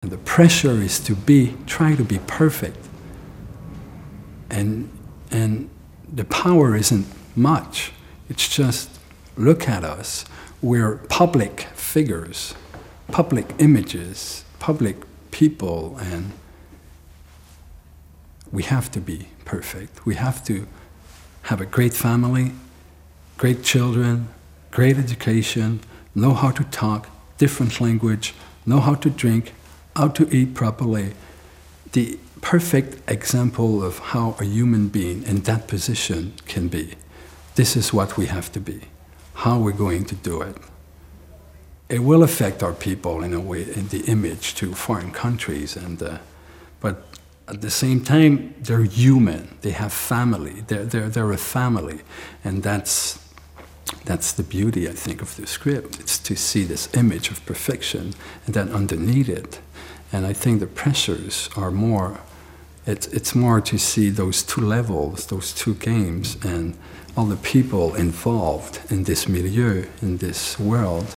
And the pressure is to try to be perfect. And the power isn't much. It's just, look at us. We're public figures, public images, public people, and we have to be perfect. We have to have a great family, great children, great education, know how to talk, different language, know how to drink, how to eat properly. The perfect example of how a human being in that position can be. This is what we have to be. How we're going to do it. It will affect our people in a way, in the image to foreign countries, but at the same time, they're human. They have family. They're a family, and that's the beauty, I think, of the script. It's to see this image of perfection, and then underneath it. And I think the pressures are more. It's more to see those two levels, those two games, and all the people involved in this milieu, in this world,